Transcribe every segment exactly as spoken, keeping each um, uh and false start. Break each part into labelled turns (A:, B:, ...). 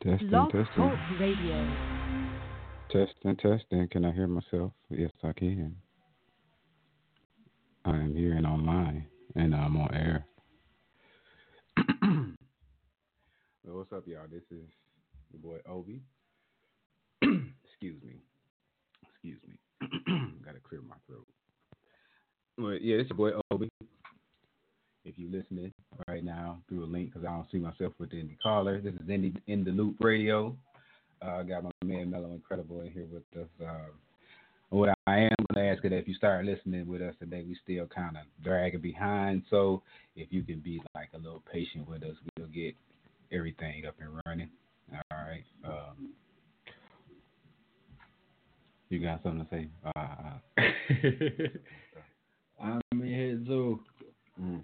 A: Testing,
B: Blog
A: testing,
B: Talk Radio.
A: testing, testing. Can I hear myself? Yes, I can. I am here and online, and I'm on air. Well, what's up, y'all? This is your boy Obi. Excuse me. Excuse me. Gotta clear my throat. Well, yeah, it's your boy Obi. If you're listening right now through a link, because I don't see myself within the caller, this is in the, in the Loop Radio. Uh, I got my man Mellow Incredible in here with us. Uh, what I am going to ask is that if you start listening with us today, we still kind of dragging behind. So if you can be like a little patient with us, we'll get everything up and running. All right. Um, you got something to say? Uh,
C: I'm in here too.
A: mm.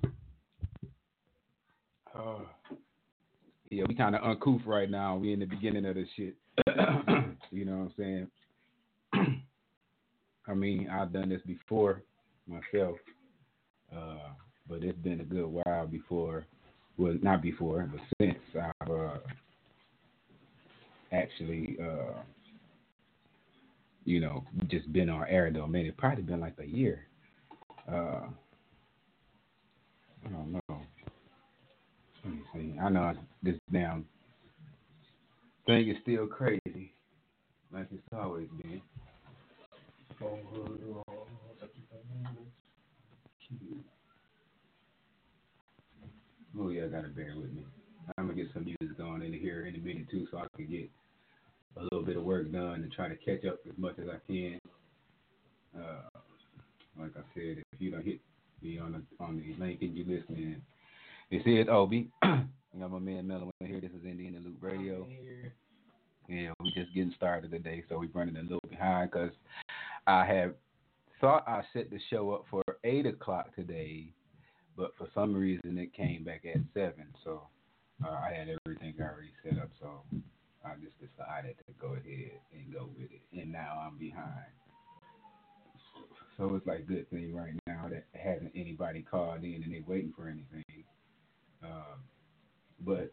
A: uh, yeah, we kind of uncouth right now. We in the beginning of this shit. You know what I'm saying? I mean, I've done this before myself, uh, but it's been a good while before, well, not before, but since I've uh, actually, uh, you know, just been on air though. Man, it's probably been like a year. Uh, I don't know. Let me see. I know this damn thing is still crazy, like it's always been. Oh yeah, gotta bear with me. I'm gonna get some music going in here in a minute too, so I can get a little bit of work done and try to catch up as much as I can. Uh, like I said, if you don't hit me on the on the link and you listening, this is Obi. I got my man Mello in here. This is Indian Loop Radio. Yeah, we just getting started today, so we're running a little behind because I have thought I set the show up for eight o'clock today, but for some reason it came back at seven. So uh, I had everything already set up, so I just decided to go ahead and go with it. And now I'm behind. So it's like a good thing right now that hasn't anybody called in and they waiting for anything. Uh, but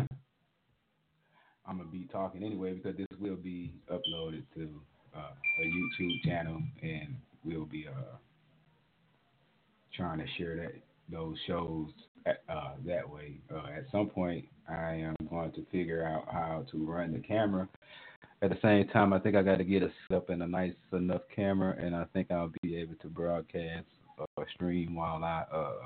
A: I'm gonna be talking anyway because this will be uploaded to uh, a YouTube channel, and we'll be uh, trying to share that those shows at, uh, that way. Uh, at some point, I am going to figure out how to run the camera. At the same time, I think I got to get a set up and a nice enough camera, and I think I'll be able to broadcast or stream while I uh,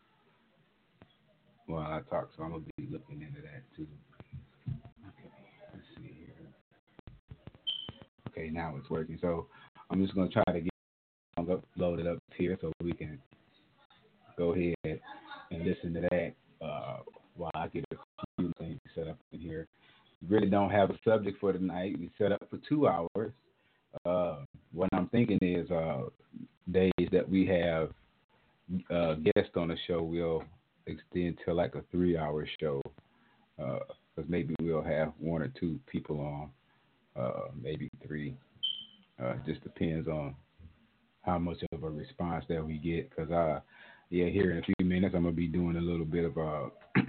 A: while I talk. So I'm gonna be looking into that too. Okay, let's see here. Okay, now it's working. So I'm just gonna try to get uploaded up here so we can go ahead and listen to that uh, while I get a few things set up in here. We really don't have a subject for tonight. We set up for two hours. Uh, what I'm thinking is uh, days that we have uh, guests on the show, we'll extend to like a three-hour show because uh, maybe we'll have one or two people on, uh, maybe three. Uh, just depends on how much of a response that we get. Because uh, yeah, here in a few minutes I'm gonna be doing a little bit of a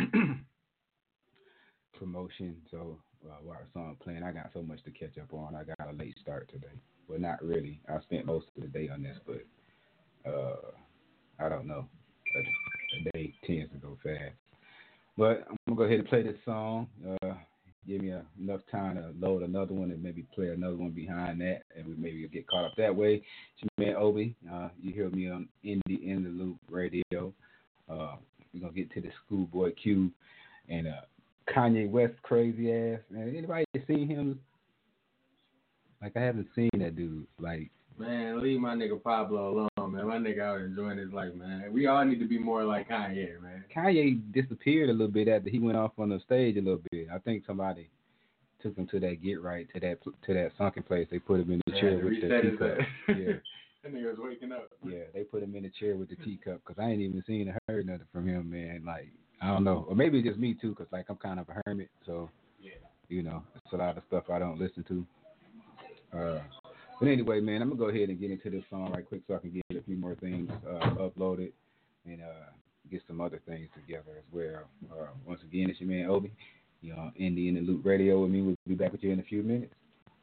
A: promotion. So uh, while the song playing, I got so much to catch up on. I got a late start today. Well, not really. I spent most of the day on this, but uh, I don't know. A, a day tends to go fast. But I'm gonna go ahead and play this song. Uh, give me a, enough time to load another one and maybe play another one behind that, and we maybe get caught up that way. It's your man Obi. Uh, you hear me on Indie in the Loop Radio. Uh, we're gonna get to the Schoolboy Q and uh, Kanye West crazy ass. Man, anybody seen him? Like I haven't seen that dude. Like
C: Man, leave my nigga Pablo alone, man. My nigga out enjoying his life, man. We all need to be more like Kanye, man.
A: Kanye disappeared a little bit after he went off on the stage a little bit. I think somebody took him to that get right, to that to that sunken place. They put him in the
C: Man,
A: chair with the teacup. Yeah,
C: that nigga was waking up.
A: yeah, they put him in the chair with the teacup because I ain't even seen or heard nothing from him, man. Like I don't know, or maybe it's just me too, because like I'm kind of a hermit, so
C: yeah,
A: you know, it's a lot of stuff I don't listen to. Uh, but anyway, man, I'm gonna go ahead and get into this song right quick so I can get a few more things uh, uploaded and uh, get some other things together as well. Uh, once again, it's your man Obi. Y'all, Indie in the Loop Radio with me. We'll be back with you in a few minutes.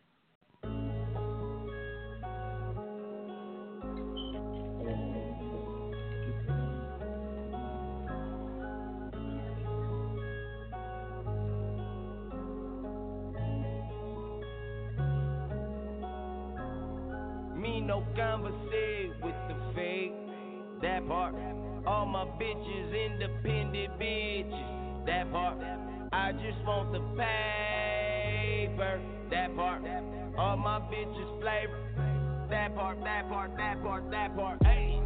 B: Me no conversate with the fake. That part. All my bitches independent bitches. That part. I just want the paper. That part. All my bitches flavor. That part, that part, that part, that part. Hey.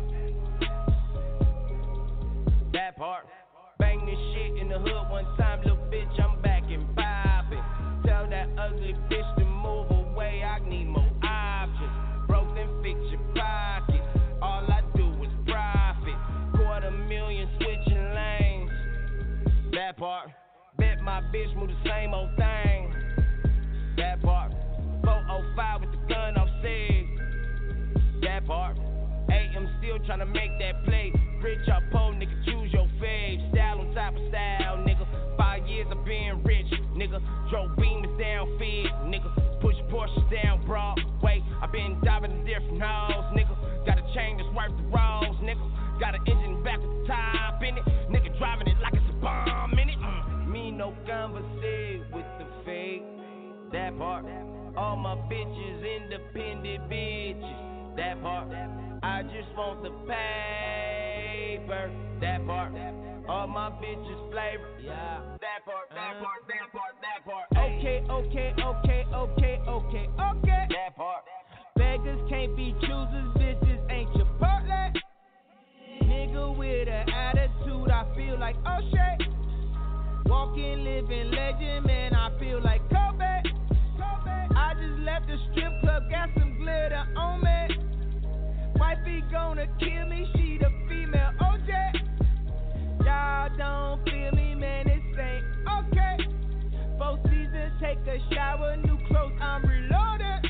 B: That part. Bang this shit in the hood one time, little bitch. I'm back and poppin'. Tell that ugly bitch to move away. I need more options. Broke then fix your pockets. All I do is profit. Quarter million switching lanes. That part. Bet my bitch move the same old thing. That part. four oh five with the gun off sig. That part. A M still tryna make that play. Rich or poor, nigga, choose your fave. Style on top of style, nigga. Five years of being rich, nigga. Drove beamers down fed, nigga. Push Porsches down Broadway. I been diving in different hoes, nigga. Got a chain that's worth the rolls, nigga. Got an engine back with the top in it. Nigga driving it like it's a bomb in it. Mm. Me no conversate with the fake. That part. All my bitches independent bitches. That part. I just want the paper. That part. All my bitches flavor. Yeah. That part, that part, that part, that part. Okay, okay, okay, okay, okay, okay. That part. Beggars can't be choosers, bitches ain't Chipotle. Nigga with an attitude, I feel like oh shit. Walking, living legend, man, I feel like Kobe. Kobe. I just left the strip club, got some glitter on me. Wifey gonna kill me, she the female O J. Y'all don't feel me, man, this ain't okay. Four seasons, take a shower, new clothes, I'm reloaded.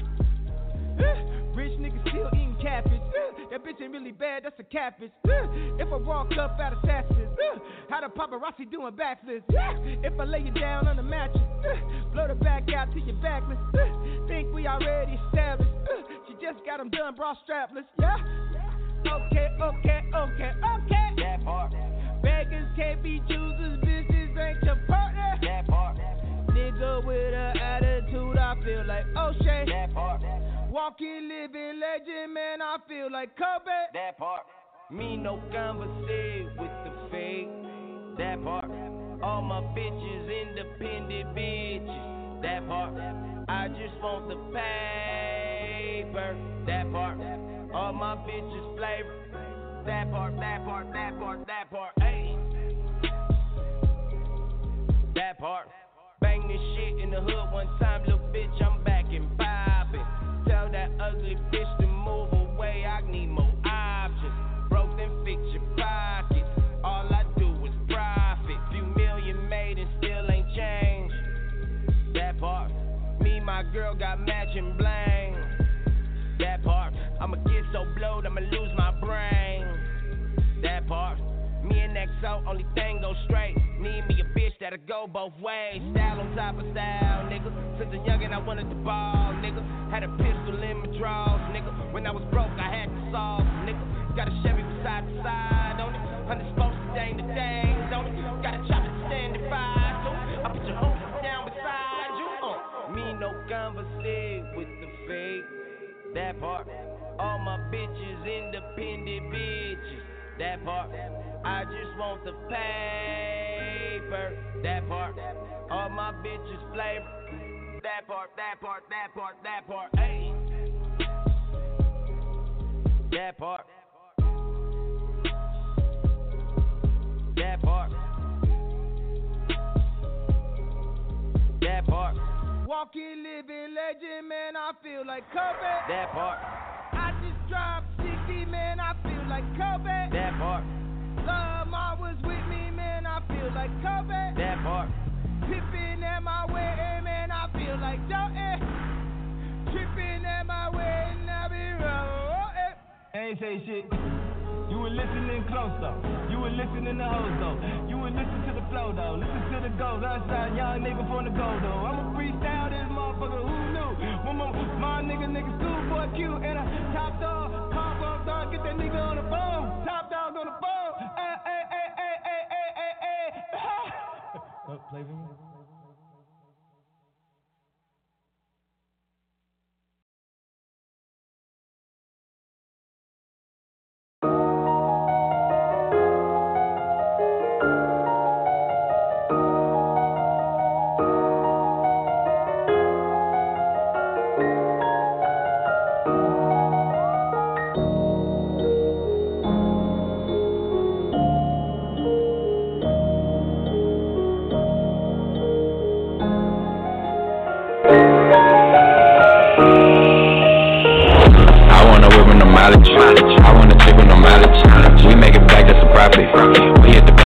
B: Uh, rich nigga still eating catfish. Uh, that bitch ain't really bad, that's a catfish. Uh, if I walk up out of Texas, uh, how the paparazzi doing backflips? Uh, if I lay you down on the mattress, uh, blow the back out to your backless. Uh, think we already established. Uh, she just got them done, bra strapless. Yeah. Okay, okay, okay, okay. That part. Beggars can't be choosers, bitches ain't your partner. That part. Nigga with an attitude, I feel like O'Shea. That part. Walking, living legend, man, I feel like Kobe. That part. Me no conversate with the fake. That part. All my bitches independent bitches. That part. I just want the paper. That part. All my bitches flavor. That part, that part, that part, that part. Hey. That part. Bang this shit in the hood one time, little bitch. I'm back and poppin'. Tell that ugly bitch to move away. I need more options. Broke then fix your pockets. All I do is profit. Few million made and still ain't changed. That part. Me, my girl got matching bling. That part. I'ma get so blowed, I'ma lose my brain. That part. Me and X O, only thing go straight. Need me a bitch that'll go both ways. Style on top of style, nigga. Since a youngin' I wanted to ball, nigga. Had a pistol in my drawers, nigga. When I was broke, I had to solve, nigga. Got a Chevy from side to side on it. Hundred spokes to dang the things on it. Got a chopper to stand and five, so I put your hopes down beside you. Uh. Me no conversate with the fake. That part. All my bitches independent bitches. That part. I just want the paper. That part. All my bitches flavor. That part, that part, that part, that part. Hey. That part. That part. That part. Walking, living legend, man, I feel like Kobe. That part. I just dropped sixty, man, I feel like Kobe. That part. Lamar was with me, man, I feel like Kobe. That part. Pippin' at my wedding, man, I feel like Jordan. Trippin' at my wedding, I be rolling. I ain't say shit. You in were listening close though. You were listening to hoes though. You would listen to the flow though. Listen to the go. That's that young nigga from the go though. I'ma freestyle this motherfucker. Who knew? When my, my nigga, nigga, schoolboy Q and a top dog. Pop up dog. Get that nigga on the phone. Top dog on the phone. Hey, hey, hey, hey, hey, hey, hey, hey. Oh, play for me.
D: I want a chick with no mileage. We make it back, that's a profit. We hit the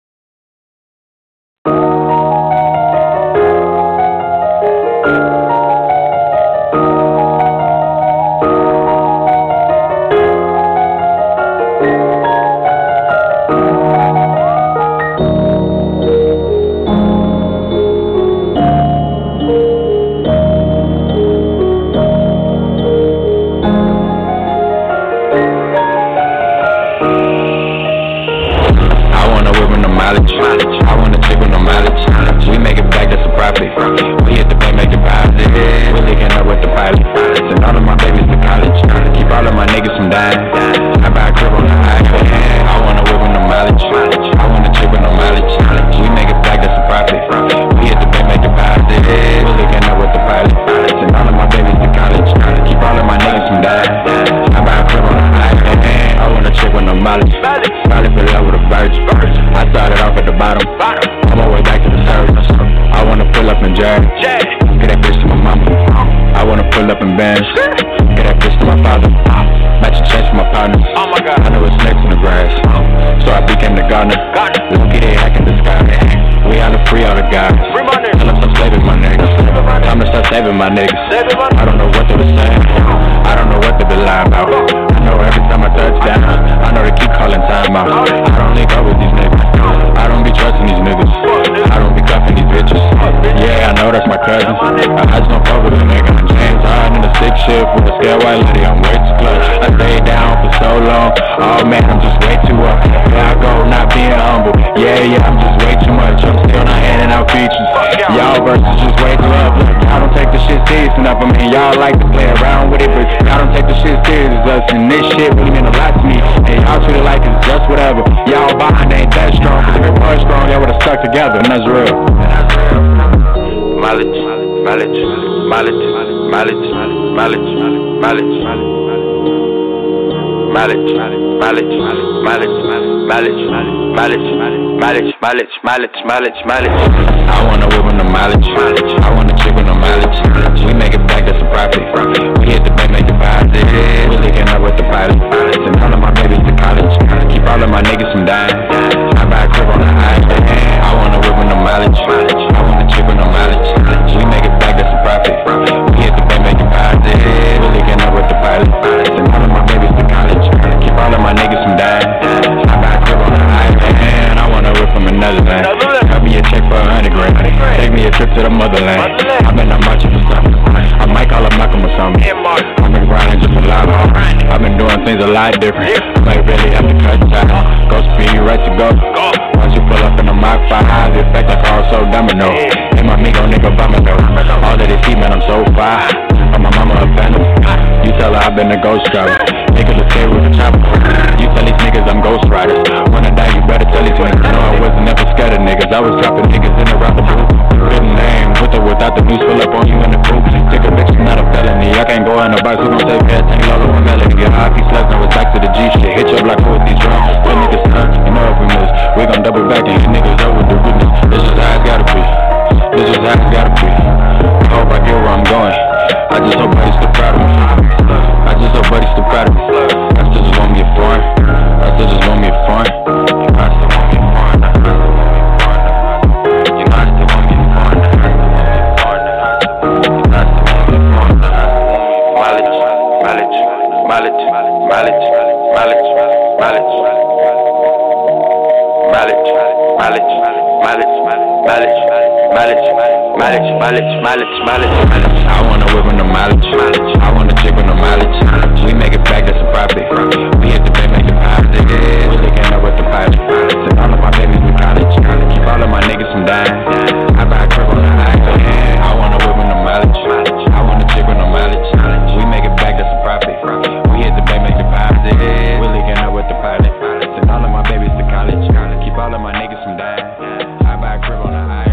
D: I want a chick with no mileage. We make it back, that's a profit. We hit the bank, make deposit. We linking up with the pilot. Send all of my babies to college. Keep all of my niggas from dying. I buy a crib on the highway. I want a whip with no mileage. I want a chick with no mileage. We make it back, that's a profit. We hit the bank, make deposit. We linking up with the pilot. Send all of my babies to college. Keep all of my niggas from dying. I buy a crib on the highway. I want a chick with no mileage. Probably fell in love with a virgin. I started off at the bottom. On my way back to the surface. I wanna pull up and jab. Get that bitch to my mama. I wanna pull up and bang. Get that bitch to my father. Match a chest for my partners. I know it's snakes in the grass. So I became the gardener. Look at it, I can disguise. We out of free all the guys. Tell them stop saving my niggas. Time to start saving my niggas. I don't know what they were saying. I don't know what they be lying about. I know every time I touch down, I know they keep calling time out. I don't link up with these niggas. I don't be trusting these niggas. I don't be cuffing these bitches. Yeah, I know that's my cousin. I just don't fuck with a nigga. James Harden in the six shift with a scared white lady. I'm way too close. I stayed down for so long. Oh man, I'm just way too up. Here I go, not being humble. Yeah, yeah, I'm just way too much. I'm still not handing out features. Y'all versus just way too up. Look, y'all don't take the shit serious enough. I mean, y'all like to play around with it, but y'all don't take the shit serious enough. And this shit really mean a lot to me. And y'all treat it like it's just whatever. Y'all behind ain't that strong. Cause if it was strong, y'all would've stuck together. And that's real. Mileage, mileage, mileage, mileage, mileage, mileage, mileage, mileage, mileage, mileage, mileage, mileage, mileage, mileage, mileage, mileage. I want a whip with no mileage. I want a chick with no mileage. We make it back, that's a profit. We hit the bank, make deposit. We linking up with the pilot. Send all of my babies to college. Keep all of my niggas from dying. I buy a crib on the highway. I want a whip with no mileage. I want a chick with no mileage. We make it back, that's a profit. We hit the bank, make deposit. We linking up with the pilot. Send all of my babies to college. Keep all of my niggas from dying. I buy a crib on the highway. I want a whip from another land. Cut me a check for a hundred grand. Take me a trip to the motherland. I've been on marching for something. I might call up Malcolm or something. I've been grinding just a lot more. I've been doing things a lot different. Might really have to cut time. Go speed, right to go. Once you pull up in the Mach five, the effect I call so domino. Hey, my amigo, nigga, vomito. All that they see, man, I'm so fire. Oh, my mama a phantom. You tell her I've been a ghost driver. Niggas will stay with the chopper. You tell these niggas I'm ghost riders. When I die, you better tell these niggas. No, I wasn't never scared of niggas. I was dropping niggas in the rapper booth. Written name, with or without the news, pull up on you in the booth. Take a bitch, not a felony. I can't go in the box, who gon' save me? Tank all over melody. Get high, keep slugs, now it's back to the G shit. Hit your block with these drums. Tell niggas, son, you know if we miss, we gon' double back and hit niggas up with the witness. This is how it's gotta be. This is how it's gotta be. I hope I get where I'm going. I just hope buddy's still proud of me. I just hope buddy's still proud of me. I still just want me a foreign. I still just want me a foreign. I still want me a foreign. I still want me a foreign. You know I still want me a foreign. I still want me a foreign. I still want me a foreign. Mileage, mileage, mileage, mileage, mileage, mileage. mileage, mileage, mileage, mileage, mileage, mileage, mileage, mileage, mileage. I want a whip on the mileage, I want a chick on the mileage. We make it back, that's a profit. We hit the bank, make it positive. We looking up with the pilot. Send all of my babies to college. Keep all of my niggas from dying. I buy a crib on the island. I want a whip on the mileage, I want a chick on the mileage. We make it back, that's a profit. We hit the bank, make it positive. We looking up with the pilot. Send all of my babies to college. Keep all of my niggas from dying. I buy a crib on the island.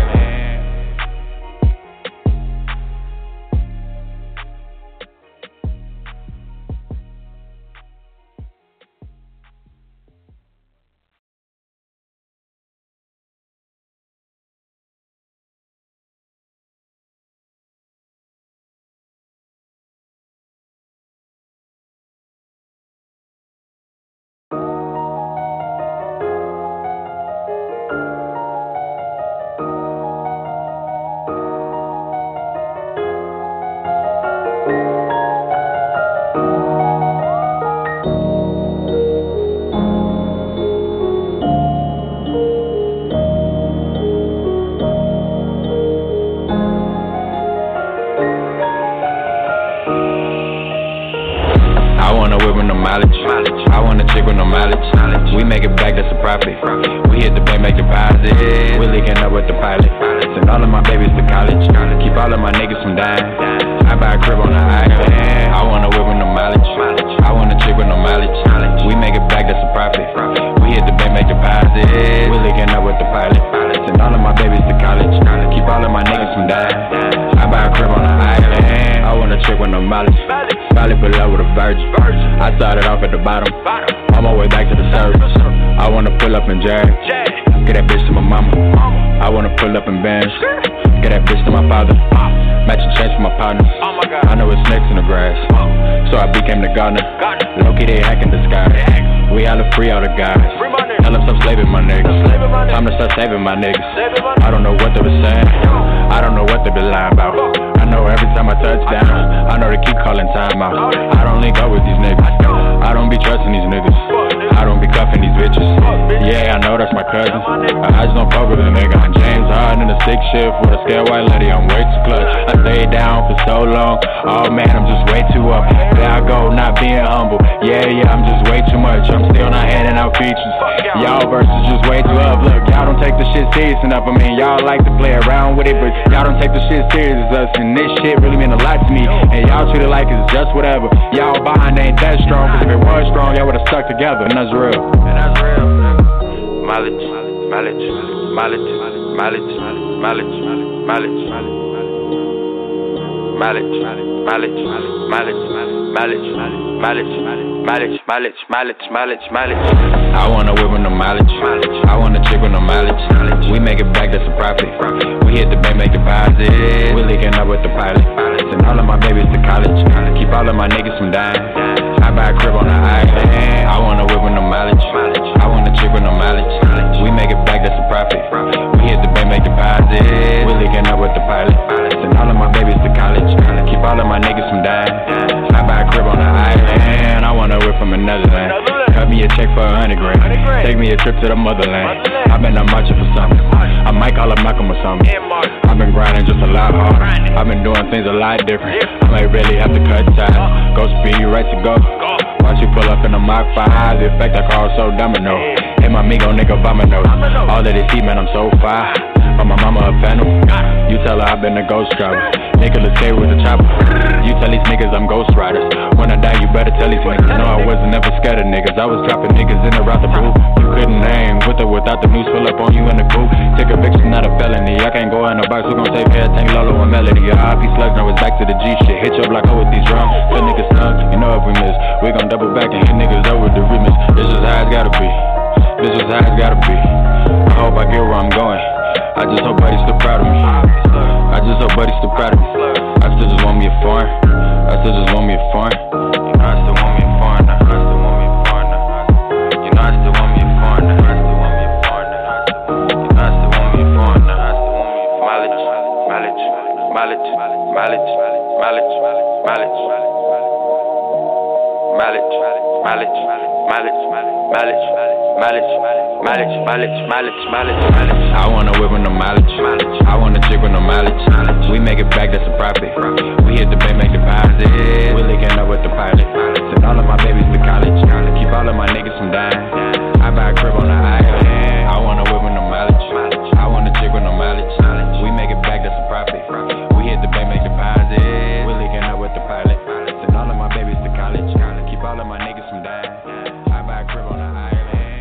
D: I want a chick with no mileage. We make it back, that's a profit. We hit the bank, make it positive. We linking up with the pilot. Send all of my babies to college. Keep all of my niggas from dying. I buy a crib on the island. I want a whip with no mileage. I want a chick with no mileage. We make it back, that's a profit. We hit the bank, make it positive. We linking up with the pilot. Send all of my babies to college. Keep all of my niggas from dying. I buy a crib on the island. I want a chick with no mileage. Solid below with a virgin. I started off at the bottom. On my way back to the surface. I wanna pull up and jag. Get that bitch to my mama. I wanna pull up and bang. Get that bitch to my father. Matching chains for my partners. I know it's snakes in the grass. So I became the gardener. Low-key they hacking the sky. We all free all the guys. Tell them stop slaving my niggas. Time to start saving my niggas. I don't know what they were saying. I don't know what they been lying about. I know every time I touch down, I know they keep calling time out. I don't link up with these niggas. I don't be trusting these niggas. I don't be cuffing these bitches. Yeah, I know that's my cousin. I just don't fuck with a nigga. I'm James Harden in the six shift with a scale white lady. I'm way too clutch. I stayed down for so long. Oh man, I'm just way too up. There I go, not being humble. Yeah, yeah, I'm just way too much. I'm still not handing out features. Y'all versus just way too up. Look, y'all don't take the shit serious enough. I mean, y'all like to play around with it, but y'all don't take the shit serious as us. And this shit really mean a lot to me. And y'all treat it like it's just whatever. Y'all behind ain't that strong. Cause if it was strong, y'all would've stuck together. And that's real. And that's real. Mileage, mileage, mileage, mileage, mileage, mileage, mileage, mileage, mileage, mileage, mileage, mileage, mileage, mileage, mileage, mileage. I want a whip with no mileage. I want a chick with no mileage. We make it back, that's a profit. We hit the bank, make it positive. We linking up with the pilot. Send all of my babies to college. Keep all of my niggas from dying. I buy a crib on the island. I want a whip with no mileage. I want a chick with no mileage. We make it back, that's a profit. We hit the bank, make it positive. We linking up with the pilot. Send all of my babies to college. Keep all of my niggas from dying. I buy a crib on the island. I want a whip from another land. Cut me a check for a hundred grand. Take me a trip to the motherland. I've been out marching for something. I might call up Malcolm or something. I've been grinding just a lot harder. I've been doing things a lot different. I might really have to cut ties. Go speed, right to go. Watch you pull up in a Mach five. The effect I call so domino. Hit my amigo nigga vomino. All of this heat, man, I'm so fire. But my mama a phantom. You tell her I've been a ghost driver. Nicolas Cage with the chopper. You tell these niggas I'm ghost riders. When I die, you better tell these niggas. No, I wasn't never scared of niggas. I was dropping niggas in or out the booth. You couldn't hang with or without the news. Pull up on you in the coupe. Take a picture, not a felony. I can't go in a box. Who gon' take care of Tank Lolo and Melody? R I P slugs, now it's back to the G shit. Hit your block out with these drums. Tell niggas stuck. You know if we miss, we gon' double back and hit niggas over the remix. This is how it's gotta be. This is how it's gotta be. I hope I get where I'm going. I just hope buddy's still proud of me. I just hope buddy's still proud of me. I still just want me a foreign. I still just want me a foreign. You know I still want me a foreign. I still want me a foreign. You know I still want me a foreign. I still want me a foreign. You know I still want me a foreign. I still want me a mileage, mileage, mileage, mileage, mileage, mileage, mileage, mileage, mileage, mileage, mileage, mileage, mileage, mileage, mileage, mileage. I want a whip with no mileage. I want a chick with no mileage. We make it back, that's a profit. We hit the bank, make deposit. We linking up with the pilot. Send all of my babies to college. Keep all of my niggas from dying. I buy a crib on the island. I want a whip with no mileage. I want a chick with no mileage. We make it back, that's a profit. We hit the bank, make deposit. We linking up with the pilot. Send all of my babies to college. Keep all of my niggas from dying. I buy a crib on the island.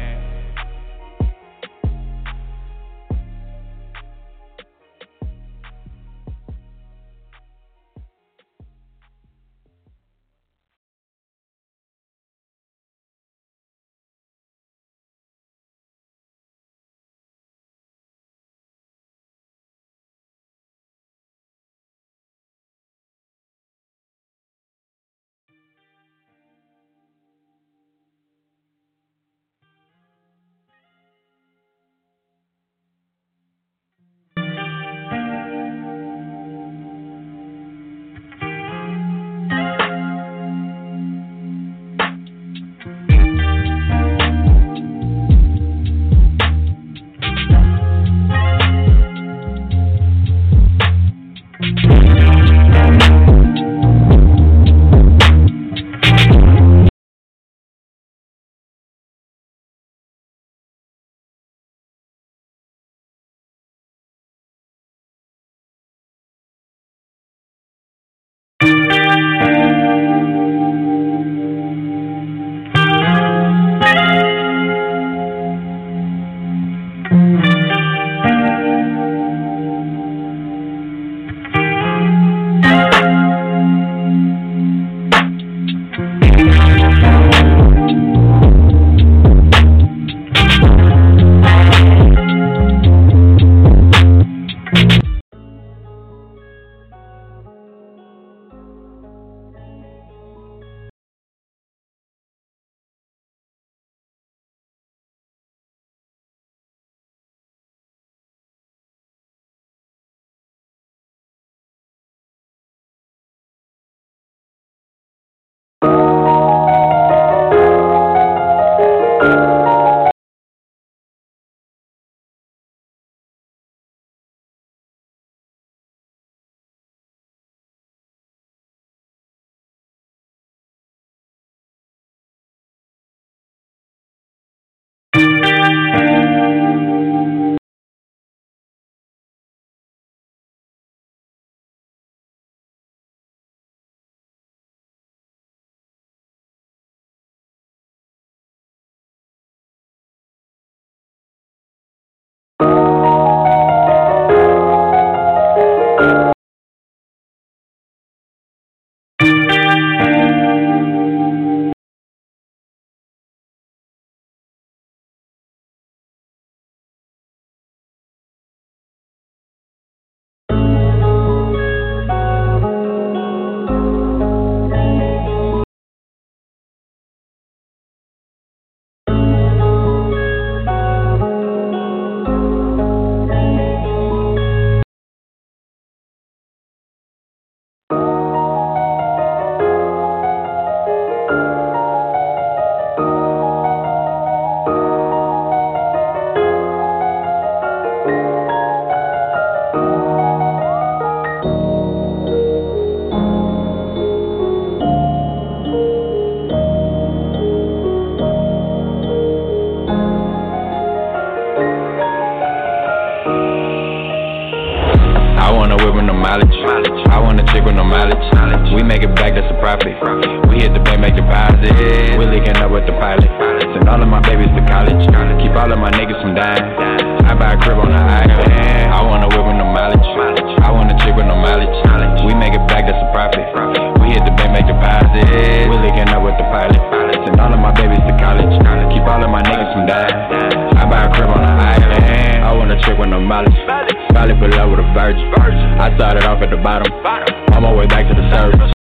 D: I want a chick with no mileage. We make it back, that's a profit. We hit the bank, make deposit. We linking up with the pilot. Send all of my babies to college. Keep all of my niggas from dying. I buy a crib on the island. I want a whip with no mileage. I want a chick with no mileage. We make it back, that's a profit. We hit the bank, make deposit. We linking up with the pilot. Send all of my babies to college. Keep all of my niggas from dying. I buy a crib on the island. I want a chick with no mileage. Solid below with a virgin. I started off at the bottom. On my way back to the surface.